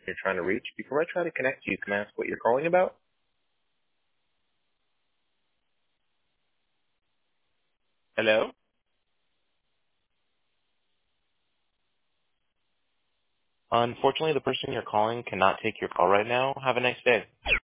you're trying to reach. Before I try to connect you, can I ask what you're calling about? Hello? Unfortunately, the person you're calling cannot take your call right now. Have a nice day.